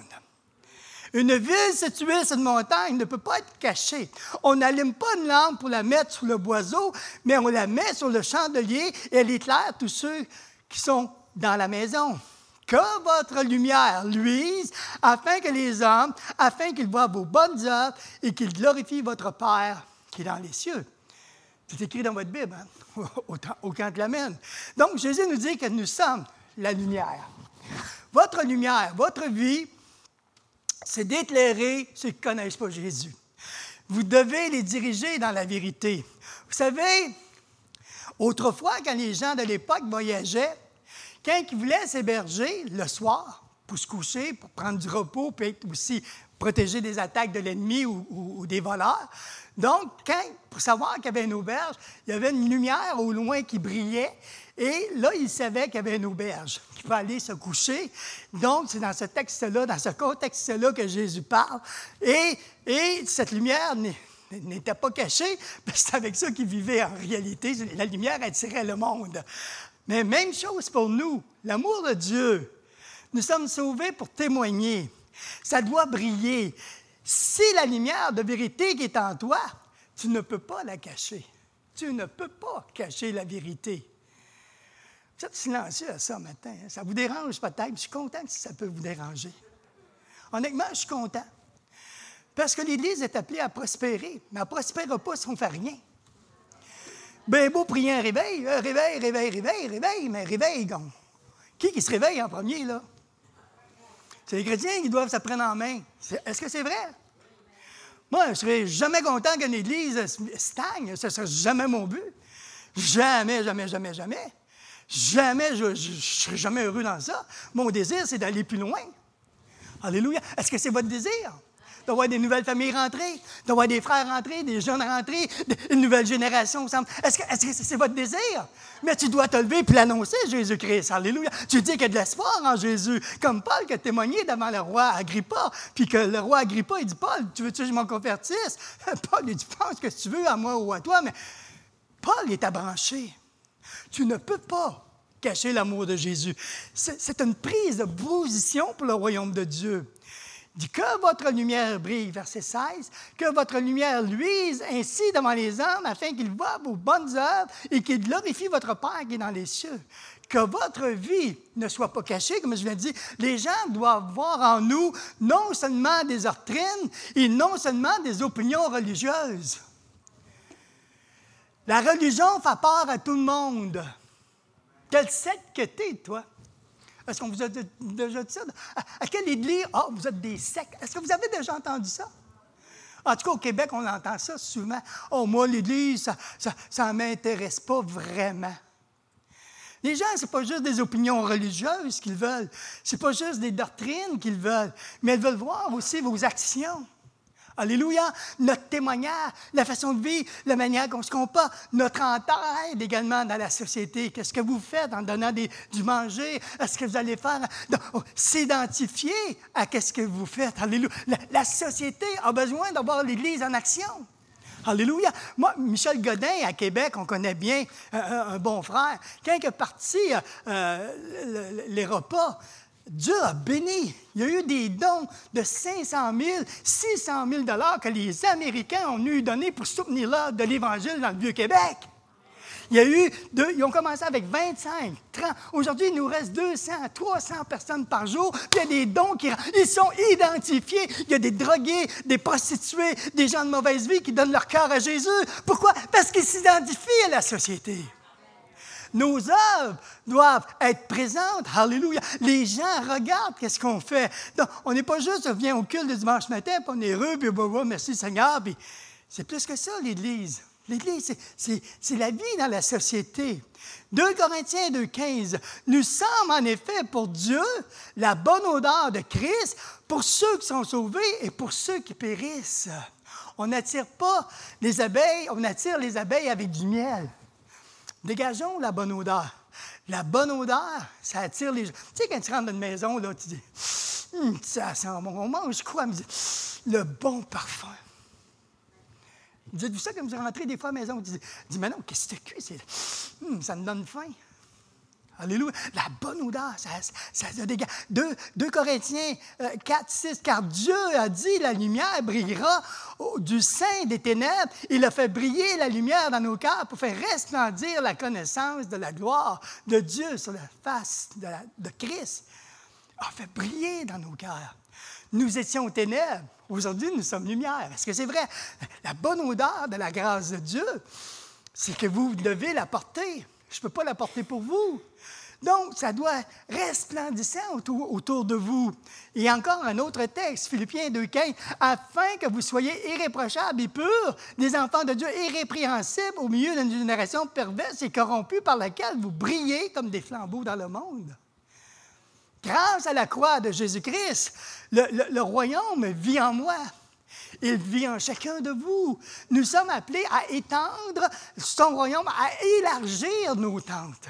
Une ville située sur une montagne ne peut pas être cachée. On n'allume pas une lampe pour la mettre sous le boiseau, mais on la met sur le chandelier et elle éclaire tous ceux qui sont dans la maison. Que votre lumière luise, afin que les hommes, afin qu'ils voient vos bonnes œuvres et qu'ils glorifient votre Père qui est dans les cieux. C'est écrit dans votre Bible, hein? autant, autant que la mienne. Donc, Jésus nous dit que nous sommes la lumière. Votre lumière, votre vie, c'est d'éclairer ceux qui ne connaissent pas Jésus. Vous devez les diriger dans la vérité. Vous savez, autrefois, quand les gens de l'époque voyageaient, quand ils voulaient s'héberger le soir pour se coucher, pour prendre du repos, puis être aussi protégé des attaques de l'ennemi ou, ou, ou des voleurs. Donc, quand, pour savoir qu'il y avait une auberge, il y avait une lumière au loin qui brillait. Et là, ils savaient qu'il y avait une auberge, qu'il fallait aller se coucher. Donc, c'est dans ce texte-là, dans ce contexte-là que Jésus parle. Et, et cette lumière n'était pas cachée, parce que c'est avec ça qu'ils vivaient en réalité. La lumière attirait le monde. Mais même chose pour nous, l'amour de Dieu. Nous sommes sauvés pour témoigner. Ça doit briller. Si la lumière de vérité qui est en toi, tu ne peux pas la cacher. Tu ne peux pas cacher la vérité. Vous êtes silencieux à ça matin. Hein? Ça vous dérange peut-être. Je suis content que ça peut vous déranger. Honnêtement, je suis content. Parce que l'Église est appelée à prospérer. Mais elle ne prospérera pas si on ne fait rien. Bien beau prier un réveil, un réveil, réveil, réveil, réveil, mais réveil, donc. Qui qui se réveille en premier, là? C'est les chrétiens qui doivent se prendre en main. C'est, est-ce que c'est vrai? Moi, je ne serais jamais content qu'une Église stagne. Ce ne serait jamais mon but. Jamais, jamais, jamais, jamais. Jamais, je ne serais jamais heureux dans ça. Mon désir, c'est d'aller plus loin. Alléluia. Est-ce que c'est votre désir? D'avoir des nouvelles familles rentrées, d'avoir des frères rentrés, des jeunes rentrés, une nouvelle génération ensemble. Est-ce que, est-ce que c'est votre désir? Mais tu dois te lever et l'annoncer, Jésus-Christ. Alléluia. Tu dis qu'il y a de l'espoir en Jésus. Comme Paul qui a témoigné devant le roi Agrippa, puis que le roi Agrippa, il dit, Paul, tu veux-tu que je m'en convertisse? Paul, il dit, pense que tu veux à moi ou à toi, mais Paul est abranché. Tu ne peux pas cacher l'amour de Jésus. C'est, c'est une prise de position pour le royaume de Dieu. Il dit que votre lumière brille, verset seize, que votre lumière luise ainsi devant les hommes, afin qu'ils voient vos bonnes œuvres et qu'ils glorifient votre Père qui est dans les cieux. Que votre vie ne soit pas cachée, comme je viens de dire. Les gens doivent voir en nous non seulement des doctrines et non seulement des opinions religieuses. La religion fait peur à tout le monde. Quelle secte que t'es, toi? Est-ce qu'on vous a déjà dit ça? À, à quelle église? Ah, oh, vous êtes des sectes. Est-ce que vous avez déjà entendu ça? En tout cas, au Québec, on entend ça souvent. Oh, moi, l'Église, ça ne m'intéresse pas vraiment. Les gens, ce n'est pas juste des opinions religieuses qu'ils veulent. Ce n'est pas juste des doctrines qu'ils veulent. Mais ils veulent voir aussi vos actions. Alléluia! Notre témoignage, la façon de vivre, la manière qu'on se comporte, notre entraide également dans la société. Qu'est-ce que vous faites en donnant des, du manger? Est-ce que vous allez faire? Donc, s'identifier à ce que vous faites. Alléluia! La, la société a besoin d'avoir l'Église en action. Alléluia! Moi, Michel Godin, à Québec, on connaît bien euh, un bon frère. Quand il est parti euh, les repas, Dieu a béni. Il y a eu des dons de cinq cent mille, six cent mille dollars que les Américains ont eu donné pour soutenir l'œuvre de l'Évangile dans le Vieux-Québec. Il y a eu, deux, ils ont commencé avec vingt-cinq, trente. Aujourd'hui, il nous reste deux cents, trois cents personnes par jour. Puis il y a des dons qui ils sont identifiés. Il y a des drogués, des prostituées, des gens de mauvaise vie qui donnent leur cœur à Jésus. Pourquoi? Parce qu'ils s'identifient à la société. Nos œuvres doivent être présentes. Alléluia. Les gens regardent qu'est-ce qu'on fait. Donc, on n'est pas juste, on vient au culte le dimanche matin, puis on est heureux, puis bah, bah, merci Seigneur. Puis c'est plus que ça, l'Église. L'Église, c'est, c'est, c'est la vie dans la société. deux Corinthiens deux quinze. Nous sommes en effet pour Dieu la bonne odeur de Christ pour ceux qui sont sauvés et pour ceux qui périssent. On n'attire pas les abeilles, on attire les abeilles avec du miel. Dégageons la bonne odeur. La bonne odeur, ça attire les gens. Tu sais, quand tu rentres dans une maison, là, tu dis, hum, ça sent bon. On mange quoi? Le bon parfum. Dites-vous ça quand vous rentrez des fois à la maison, vous dites, mais non, qu'est-ce que c'est cuit? Hum, ça me donne faim. Alléluia. La bonne odeur, ça, ça, ça dégage. deux Corinthiens quatre, six, car Dieu a dit, la lumière brillera du sein des ténèbres. Il a fait briller la lumière dans nos cœurs pour faire resplendir la connaissance de la gloire de Dieu sur la face de, la, de Christ. Il a fait briller dans nos cœurs. Nous étions aux ténèbres. Aujourd'hui, nous sommes lumière. Est-ce que c'est vrai? La bonne odeur de la grâce de Dieu, c'est que vous devez la porter. Je ne peux pas la porter pour vous. Donc, ça doit être resplendissant autour, autour de vous. Et encore un autre texte, Philippiens deux quinze, afin que vous soyez irréprochables et purs, des enfants de Dieu irrépréhensibles au milieu d'une génération perverse et corrompue par laquelle vous brillez comme des flambeaux dans le monde. Grâce à la croix de Jésus-Christ, le, le, le royaume vit en moi. Il vit en chacun de vous. Nous sommes appelés à étendre son royaume, à élargir nos tentes.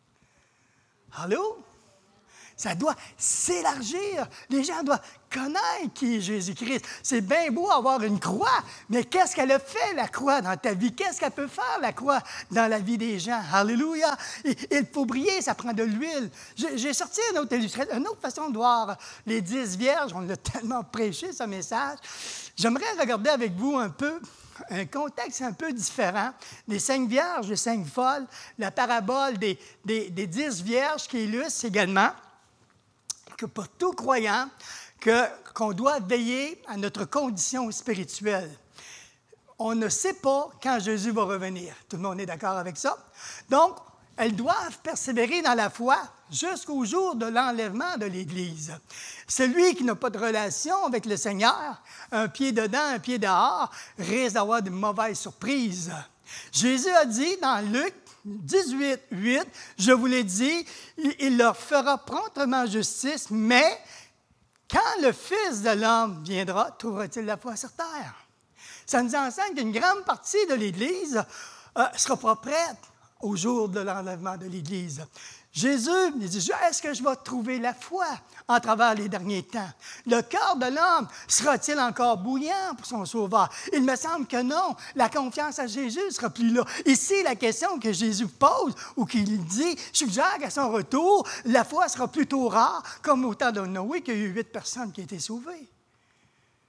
Allô? Ça doit s'élargir. Les gens doivent connaître qui est Jésus-Christ. C'est bien beau avoir une croix, mais qu'est-ce qu'elle a fait, la croix, dans ta vie? Qu'est-ce qu'elle peut faire, la croix, dans la vie des gens? Alléluia! Et, il faut briller, ça prend de l'huile. J'ai, j'ai sorti une autre illustration, une autre façon de voir les dix vierges. On l'a tellement prêché, ce message. J'aimerais regarder avec vous un peu un contexte un peu différent. Les cinq vierges, les cinq folles, la parabole des, des, des dix vierges qui illustre également que pour tout croyant, que, qu'on doit veiller à notre condition spirituelle. On ne sait pas quand Jésus va revenir. Tout le monde est d'accord avec ça? Donc, elles doivent persévérer dans la foi jusqu'au jour de l'enlèvement de l'Église. Celui qui n'a pas de relation avec le Seigneur, un pied dedans, un pied dehors, risque d'avoir de mauvaises surprises. Jésus a dit dans Luc dix-huit, huit, je vous l'ai dit, il leur fera promptement justice, mais quand le Fils de l'homme viendra, trouvera-t-il la foi sur terre? Ça nous enseigne qu'une grande partie de l'Église ne euh, sera pas prête au jour de l'enlèvement de l'Église. Jésus il dit, est-ce que je vais trouver la foi en travers les derniers temps? Le cœur de l'homme sera-t-il encore bouillant pour son sauveur? Il me semble que non. La confiance à Jésus ne sera plus là. Ici, la question que Jésus pose ou qu'il dit, suggère qu'à son retour, la foi sera plutôt rare, comme au temps de Noé, qu'il y a eu huit personnes qui ont été sauvées.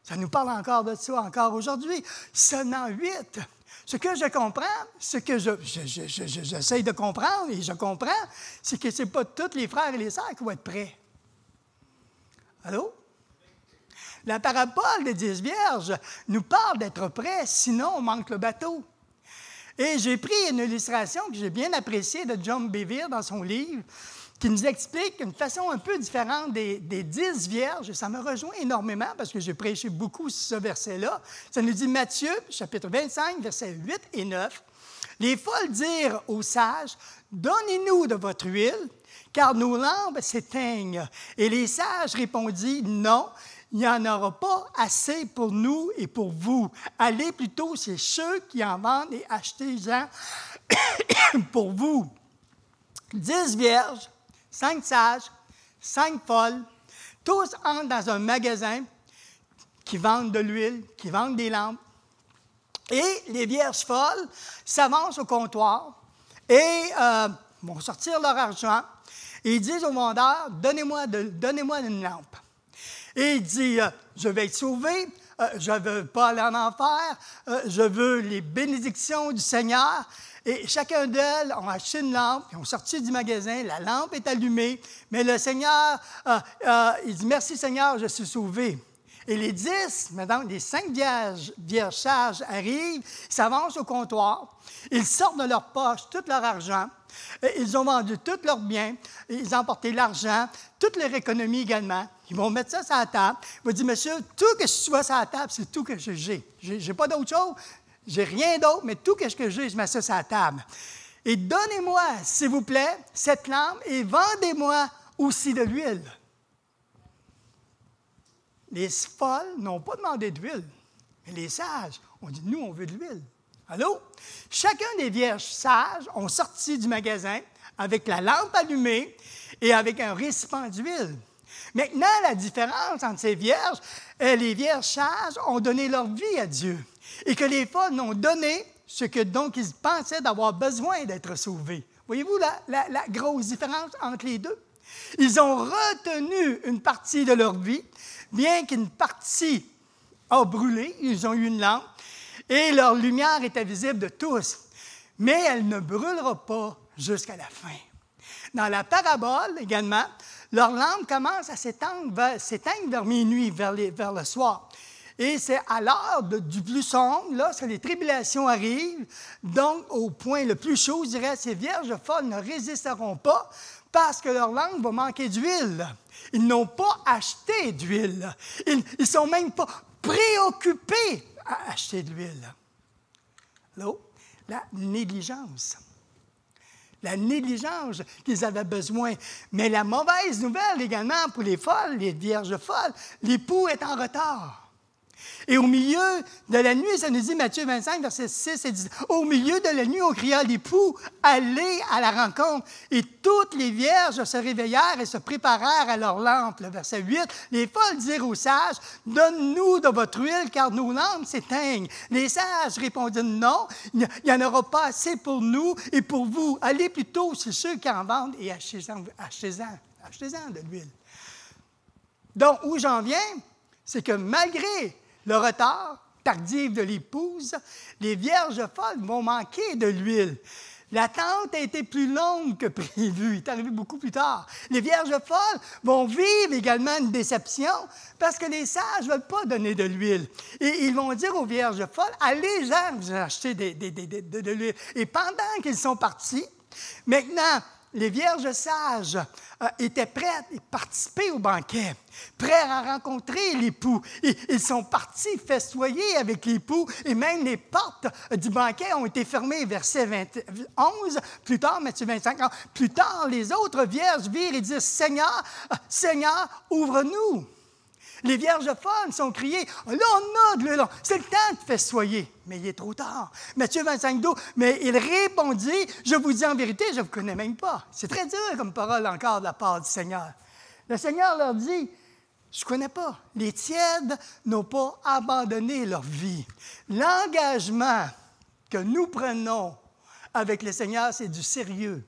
Ça nous parle encore de ça, encore aujourd'hui. Seulement huit. Ce que je comprends, ce que je, je, je, je, je, j'essaie de comprendre, et je comprends, c'est que ce n'est pas tous les frères et les sœurs qui vont être prêts. Allô? La parabole des dix vierges nous parle d'être prêts, sinon on manque le bateau. Et j'ai pris une illustration que j'ai bien appréciée de John Bevere dans son livre, qui nous explique une façon un peu différente des, des dix vierges. Et ça me rejoint énormément parce que j'ai prêché beaucoup sur ce verset-là. Ça nous dit Matthieu, chapitre vingt-cinq, versets huit et neuf. « Les folles dirent aux sages, « Donnez-nous de votre huile, car nos lampes s'éteignent. » Et les sages répondirent, « Non, il n'y en aura pas assez pour nous et pour vous. Allez plutôt chez ceux qui en vendent et achetez-en pour vous. » Dix vierges, cinq sages, cinq folles, tous entrent dans un magasin qui vendent de l'huile, qui vendent des lampes. Et les vierges folles s'avancent au comptoir et euh, vont sortir leur argent et ils disent au vendeur, donnez-moi, de, donnez-moi une lampe. Et il dit, euh, je vais être sauvé, euh, je ne veux pas aller en enfer, euh, je veux les bénédictions du Seigneur. Et chacun d'elles ont acheté une lampe, ils ont sorti du magasin, la lampe est allumée, mais le Seigneur, euh, euh, il dit, merci Seigneur, je suis sauvé. Et les dix, maintenant, les cinq vierges, vierges sages arrivent, ils s'avancent au comptoir, ils sortent de leur poche tout leur argent, ils ont vendu tous leurs biens, ils ont emporté l'argent, toute leur économie également. Ils vont mettre ça sur la table. Ils vont dire, monsieur, tout ce que tu vois sur la table, c'est tout que j'ai. Je n'ai pas d'autre chose, j'ai rien d'autre, mais tout ce que j'ai, je mets ça sur la table. Et donnez-moi, s'il vous plaît, cette lampe et vendez-moi aussi de l'huile. Les folles n'ont pas demandé d'huile, mais les sages ont dit, nous, on veut de l'huile. Allô? Chacun des vierges sages ont sorti du magasin avec la lampe allumée et avec un récipient d'huile. Maintenant, la différence entre ces vierges, les vierges sages ont donné leur vie à Dieu et que les folles n'ont donné ce que donc ils pensaient d'avoir besoin d'être sauvés. Voyez-vous la, la, la grosse différence entre les deux? Ils ont retenu une partie de leur vie, bien qu'une partie a brûlé, ils ont eu une lampe, et leur lumière était visible de tous, mais elle ne brûlera pas jusqu'à la fin. Dans la parabole également, leur lampe commence à s'éteindre vers, s'éteindre vers minuit, vers, les, vers le soir. Et c'est à l'heure de, du plus sombre, lorsque les tribulations arrivent, donc au point le plus chaud, je dirais, ces vierges folles ne résisteront pas parce que leur lampe va manquer d'huile. Ils n'ont pas acheté d'huile. Ils ne sont même pas préoccupés à acheter de l'huile. Allô? La négligence. La négligence qu'ils avaient besoin. Mais la mauvaise nouvelle également pour les folles, les vierges folles, l'époux est en retard. Et au milieu de la nuit, ça nous dit Matthieu vingt-cinq, versets six et dix. Au milieu de la nuit, on cria à l'époux, allez à la rencontre. Et toutes les vierges se réveillèrent et se préparèrent à leur lampe. Le verset huit, les folles dirent aux sages, donne-nous de votre huile, car nos lampes s'éteignent. Les sages répondirent, non, il n'y en aura pas assez pour nous et pour vous. Allez plutôt chez ceux qui en vendent et achetez-en, achetez-en, achetez-en de l'huile. Donc, où j'en viens, c'est que malgré le retard tardif de l'épouse, les vierges folles vont manquer de l'huile. L'attente a été plus longue que prévu. Il est arrivé beaucoup plus tard. Les vierges folles vont vivre également une déception parce que les sages ne veulent pas donner de l'huile. Et ils vont dire aux vierges folles, allez, gens, vous achetez des, des, des, de, de, de l'huile. Et pendant qu'ils sont partis, maintenant, les vierges sages euh, étaient prêtes à participer au banquet, prêts à rencontrer l'époux. Et, ils sont partis festoyer avec l'époux et même les portes du banquet ont été fermées. Verset vingt, onze, plus tard, Matthieu vingt-cinq, plus tard, les autres vierges virent et disent, Seigneur, Seigneur, ouvre-nous. Les vierges folles sont criées, là, on a de l'huile, c'est le temps de festoyer. Mais il est trop tard. Matthieu vingt-cinq, douze, mais il répondit, je vous dis en vérité, je ne vous connais même pas. C'est très dur comme parole encore de la part du Seigneur. Le Seigneur leur dit, je ne connais pas. Les tièdes n'ont pas abandonné leur vie. L'engagement que nous prenons avec le Seigneur, c'est du sérieux.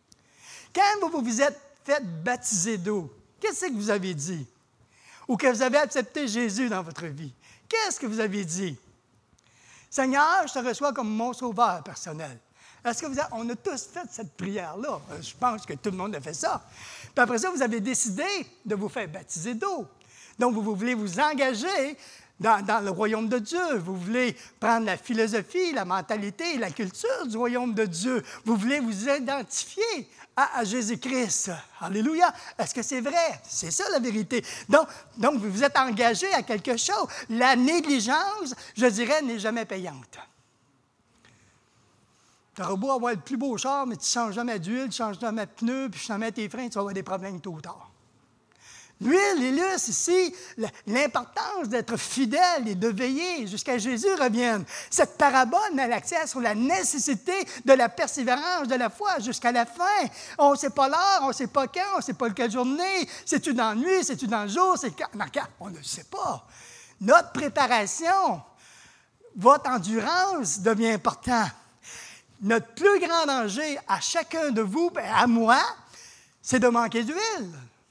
Quand vous vous êtes fait baptiser d'eau, qu'est-ce que vous avez dit? Ou que vous avez accepté Jésus dans votre vie. qu'est-ce que vous avez dit? Seigneur, je te reçois comme mon sauveur personnel. Est-ce que vous avez, on a tous fait cette prière-là? Je pense que tout le monde a fait ça. Puis après ça, vous avez décidé de vous faire baptiser d'eau. Donc, vous, vous voulez vous engager dans, dans le royaume de Dieu. Vous voulez prendre la philosophie, la mentalité, la culture du royaume de Dieu. Vous voulez vous identifier à, à Jésus-Christ. Alléluia! Est-ce que c'est vrai? C'est ça la vérité. Donc, donc, vous vous êtes engagé à quelque chose. La négligence, je dirais, n'est jamais payante. Tu auras beau avoir le plus beau char, mais tu ne changes jamais d'huile, tu ne changes jamais de pneus, puis jamais tes freins, tu vas avoir des problèmes tôt ou tard. L'huile illustre ici l'importance d'être fidèle et de veiller jusqu'à Jésus revienne. Cette parabole met l'accent sur la nécessité de la persévérance de la foi jusqu'à la fin. On ne sait pas l'heure, on ne sait pas quand, on ne sait pas quelle journée. C'est-tu dans la nuit, c'est-tu dans le jour, c'est quand? Non, quand? On ne le sait pas. Notre préparation, votre endurance devient importante. Notre plus grand danger à chacun de vous, et à moi, c'est de manquer d'huile.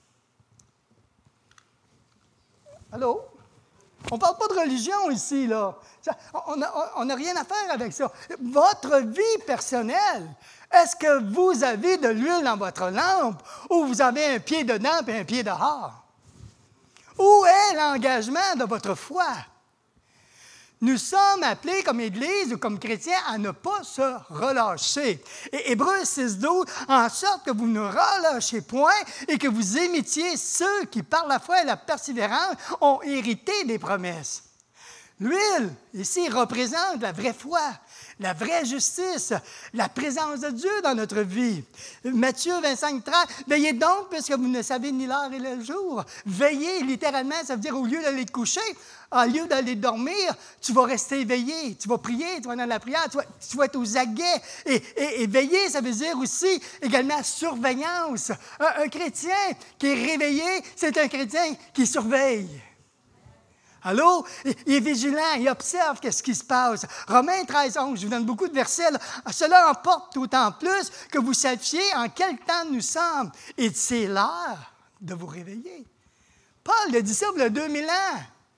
Allô? On ne parle pas de religion ici, là. On n'a rien à faire avec ça. Votre vie personnelle, est-ce que vous avez de l'huile dans votre lampe ou vous avez un pied dedans et un pied dehors? Où est l'engagement de votre foi? Nous sommes appelés comme Église ou comme chrétiens à ne pas se relâcher. Et Hébreux six douze, en sorte que vous ne relâchez point et que vous imitiez ceux qui, par la foi et la persévérance, ont hérité des promesses. L'huile, ici, représente la vraie foi, la vraie justice, la présence de Dieu dans notre vie. Matthieu vingt-cinq trente, veillez donc puisque vous ne savez ni l'heure et le jour. Veillez, littéralement, ça veut dire au lieu d'aller te coucher, au lieu d'aller dormir, tu vas rester éveillé, tu vas prier, tu vas dans la prière, tu vas, tu vas être aux aguets. Et, et, et veiller, ça veut dire aussi également surveillance. Un, un chrétien qui est réveillé, c'est un chrétien qui surveille. Allô? Il est vigilant, il observe ce qui se passe. Romains treize onze, je vous donne beaucoup de versets. Là. Cela emporte d'autant plus que vous sachiez en quel temps nous sommes. Et c'est l'heure de vous réveiller. Paul a dit ça il y a deux mille ans.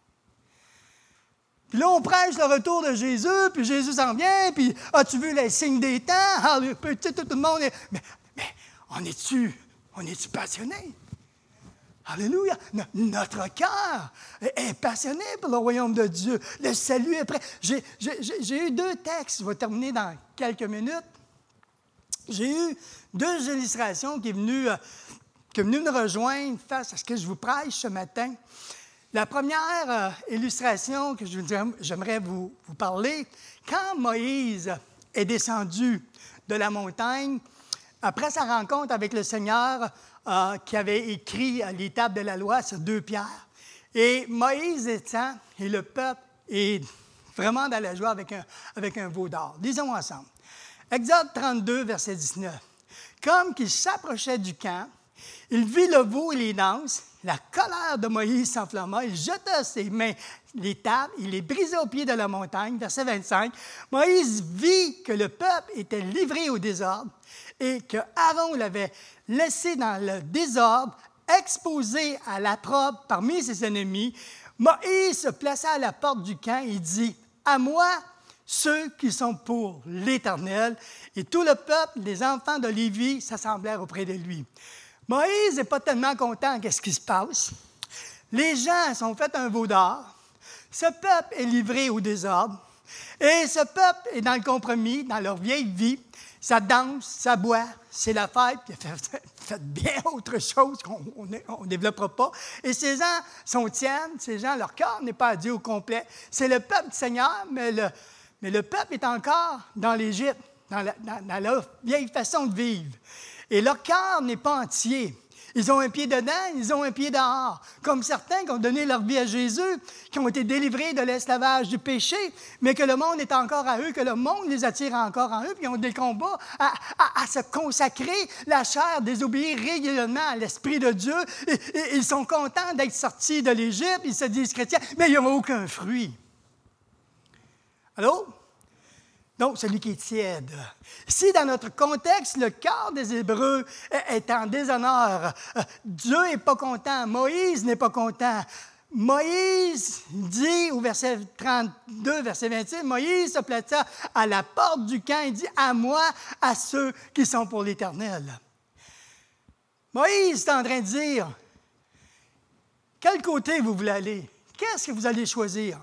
Puis là, on prêche le retour de Jésus, puis Jésus s'en vient, puis as-tu vu les signes des temps? Ah, tout, tout le monde est... Mais, mais on est-tu, on est-tu passionné? Alléluia! Notre cœur est passionné pour le royaume de Dieu. Le salut est prêt. J'ai, j'ai, j'ai eu deux textes, je vais terminer dans quelques minutes. J'ai eu deux illustrations qui sont venues, qui sont venues me rejoindre face à ce que je vous prêche ce matin. La première euh, illustration que je, j'aimerais vous, vous parler, quand Moïse est descendu de la montagne, après sa rencontre avec le Seigneur, Euh, qui avait écrit euh, les tables de la loi sur deux pierres. Et Moïse descend et le peuple est vraiment dans la joie avec un, avec un veau d'or. Lisons ensemble. Exode trente-deux, verset dix-neuf. Comme qu'il s'approchait du camp, il vit le veau et les danses. La colère de Moïse s'enflamma. Il jeta ses mains les tables, il les brisa au pied de la montagne. Verset vingt-cinq. Moïse vit que le peuple était livré au désordre et que Aaron l'avait laissé dans le désordre, exposé à l'opprobre parmi ses ennemis. Moïse se plaça à la porte du camp et dit, « À moi, ceux qui sont pour l'Éternel. » Et tout le peuple, les enfants de Lévi, s'assemblèrent auprès de lui. Moïse n'est pas tellement content de ce qui se passe. Les gens sont faits un veau d'or. Ce peuple est livré au désordre. Et ce peuple est dans le compromis, dans leur vieille vie. Ça danse, ça boit, c'est la fête, puis fait, fait bien autre chose qu'on ne développera pas. Et ces gens sont tiennes, ces gens, leur cœur n'est pas à Dieu au complet. C'est le peuple du Seigneur, mais le, mais le peuple est encore dans l'Égypte, dans, la, dans, dans leur vieille façon de vivre. Et leur cœur n'est pas entier. Ils ont un pied dedans, ils ont un pied dehors. Comme certains qui ont donné leur vie à Jésus, qui ont été délivrés de l'esclavage du péché, mais que le monde est encore à eux, que le monde les attire encore en eux, puis ils ont des combats à, à, à se consacrer la chair, désobéir régulièrement à l'Esprit de Dieu. Et, et, ils sont contents d'être sortis de l'Égypte, ils se disent chrétiens, mais ils n'ont aucun fruit. Allô? Donc, celui qui est tiède. Si, dans notre contexte, le cœur des Hébreux est en déshonneur, Dieu n'est pas content, Moïse n'est pas content, Moïse dit au verset trente-deux, verset vingt-six, Moïse se plaça à la porte du camp et dit « À moi, à ceux qui sont pour l'Éternel. » Moïse est en train de dire, quel côté vous voulez aller? Qu'est-ce que vous allez choisir?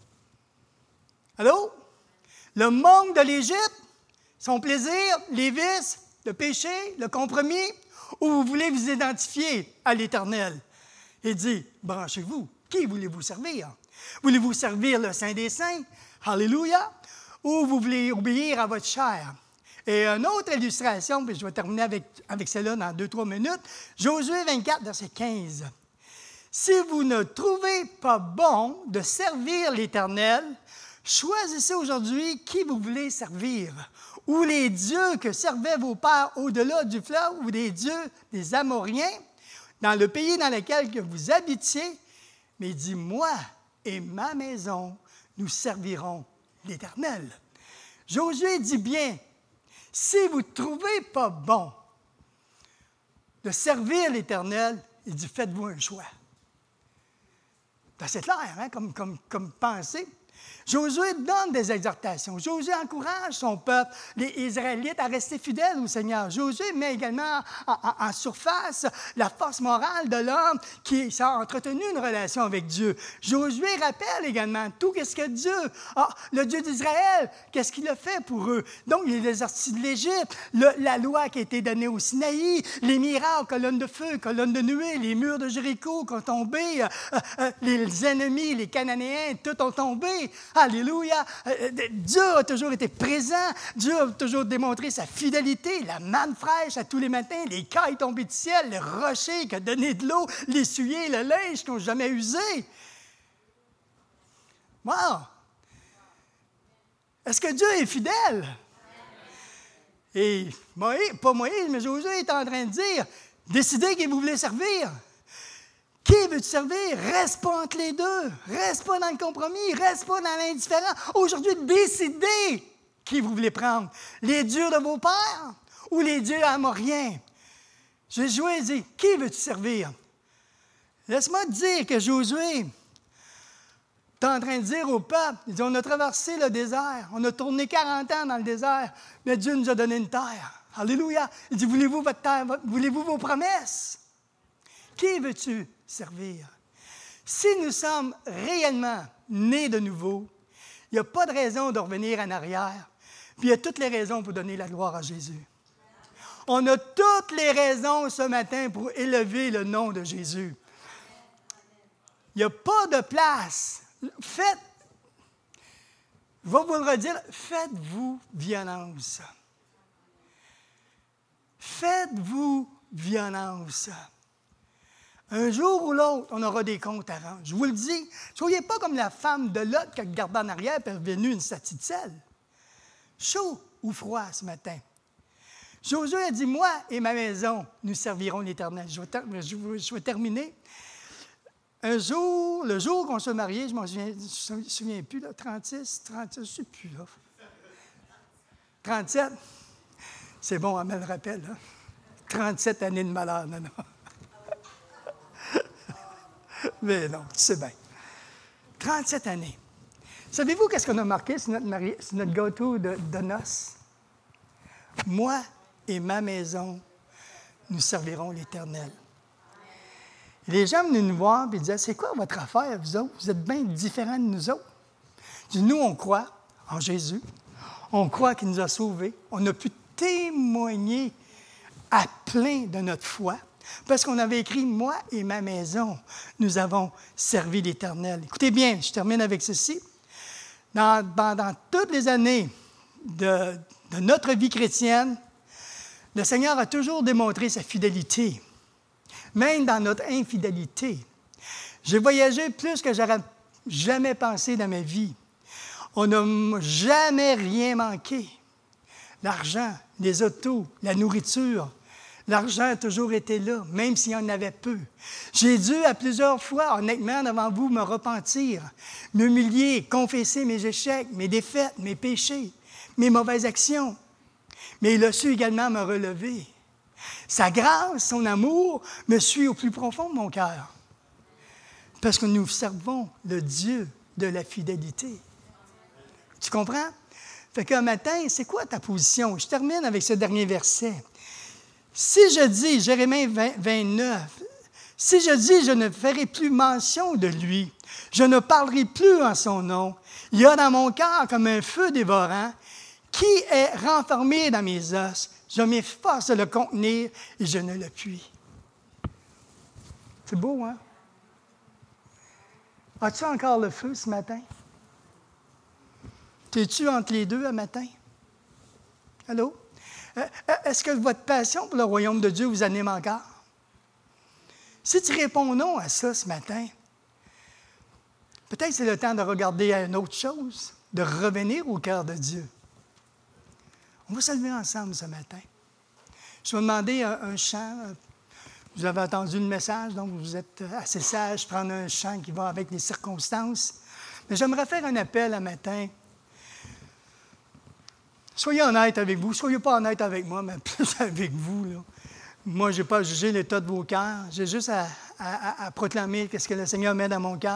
Allô? Le monde de l'Égypte, son plaisir, les vices, le péché, le compromis, ou vous voulez vous identifier à l'Éternel? Il dit, branchez-vous. Qui voulez-vous servir? Voulez-vous servir le Saint des Saints? Alléluia! Ou vous voulez obéir à votre chair? Et une autre illustration, puis je vais terminer avec, avec celle-là dans deux, trois minutes. Josué vingt-quatre, verset quinze. Si vous ne trouvez pas bon de servir l'Éternel, choisissez aujourd'hui qui vous voulez servir. Ou les dieux que servaient vos pères au-delà du fleuve, ou des dieux des Amoriens, dans le pays dans lequel que vous habitiez. Mais il dit, moi et ma maison, nous servirons l'Éternel. Josué dit bien, si vous ne trouvez pas bon de servir l'Éternel, il dit, faites-vous un choix. C'est assez clair, hein, comme, comme, comme pensée. Josué donne des exhortations. Josué encourage son peuple, les Israélites, à rester fidèles au Seigneur. Josué met également en, en, en surface la force morale de l'homme qui a entretenu une relation avec Dieu. Josué rappelle également tout ce que Dieu, ah, le Dieu d'Israël, qu'est-ce qu'il a fait pour eux. Donc, il les a sortis de l'Égypte, le, la loi qui a été donnée au Sinaï, les miracles, colonnes de feu, colonnes de nuée, les murs de Jéricho qui ont tombé, euh, euh, les ennemis, les Cananéens, tout ont tombé. Alléluia! Dieu a toujours été présent. Dieu a toujours démontré sa fidélité. La manne fraîche à tous les matins, les cailles tombées du ciel, le rocher qui a donné de l'eau, l'essuyer, le linge qu'ils n'ont jamais usé. Wow! Est-ce que Dieu est fidèle? Et Moïse, pas Moïse, mais Josué est en train de dire, décidez qui vous voulez servir. Qui veux-tu servir? Reste pas entre les deux. Reste pas dans le compromis. Reste pas dans l'indifférent. Aujourd'hui, décidez qui vous voulez prendre. Les dieux de vos pères ou les dieux amoriens? Josué dit, qui veux-tu servir? Laisse-moi te dire que Josué est en train de dire au peuple, il dit, on a traversé le désert. On a tourné quarante ans dans le désert, mais Dieu nous a donné une terre. Alléluia. Il dit, voulez-vous votre terre? Voulez-vous vos promesses? Qui veux-tu servir? Si nous sommes réellement nés de nouveau, il n'y a pas de raison de revenir en arrière, puis il y a toutes les raisons pour donner la gloire à Jésus. On a toutes les raisons ce matin pour élever le nom de Jésus. Il n'y a pas de place. Faites, je vais vous le redire, faites-vous violence. Faites-vous violence. Un jour ou l'autre, on aura des comptes à rendre. Je vous le dis, ne soyez pas comme la femme de Lot qui regardait en arrière et est revenue une satie de sel. Chaud ou froid ce matin. Josué a dit, moi et ma maison, nous servirons l'Éternel. Je vais, ter- je vais, je vais terminer. Un jour, le jour qu'on s'est mariés, je ne me souviens plus, là, trente-six, trente-six, je ne sais plus, là. trente-sept, c'est bon, elle me le rappelle, là. trente-sept années de malheur, non, non. Mais non, tu sais bien. trente-sept années. Savez-vous qu'est-ce qu'on a marqué sur notre, mari... sur notre gâteau de, de noces? Moi et ma maison, nous servirons l'Éternel. Et les gens venaient nous voir et disaient, c'est quoi votre affaire, vous autres? Vous êtes bien différents de nous autres. Je dis, nous, on croit en Jésus. On croit qu'il nous a sauvés. On a pu témoigner à plein de notre foi. Parce qu'on avait écrit « Moi et ma maison, nous avons servi l'Éternel ». Écoutez bien, je termine avec ceci. Dans, pendant toutes les années de, de notre vie chrétienne, le Seigneur a toujours démontré sa fidélité, même dans notre infidélité. J'ai voyagé plus que j'aurais jamais pensé dans ma vie. On n'a jamais rien manqué. L'argent, les autos, la nourriture. L'argent a toujours été là, même s'il y en avait peu. J'ai dû à plusieurs fois, honnêtement, devant vous, me repentir, m'humilier, confesser mes échecs, mes défaites, mes péchés, mes mauvaises actions. Mais il a su également me relever. Sa grâce, son amour me suit au plus profond de mon cœur. Parce que nous servons le Dieu de la fidélité. Tu comprends? Fait qu'un matin, c'est quoi ta position? Je termine avec ce dernier verset. Si je dis, Jérémie vingt, vingt-neuf, si je dis, je ne ferai plus mention de lui, je ne parlerai plus en son nom, il y a dans mon cœur comme un feu dévorant qui est renfermé dans mes os. Je m'efforce de le contenir et je ne le puis. C'est beau, hein? As-tu encore le feu ce matin? T'es-tu entre les deux un matin? Allô? Est-ce que votre passion pour le royaume de Dieu vous anime encore? Si tu réponds non à ça ce matin, peut-être c'est le temps de regarder à une autre chose, de revenir au cœur de Dieu. On va se lever ensemble ce matin. Je vais demander un, un chant. Vous avez entendu le message, donc vous êtes assez sage, prendre un chant qui va avec les circonstances. Mais j'aimerais faire un appel un matin. Soyez honnête avec vous. Soyez pas honnête avec moi, mais plus avec vous. Là. Moi, je n'ai pas à juger l'état de vos cœurs. J'ai juste à, à, à proclamer ce que le Seigneur met dans mon cœur.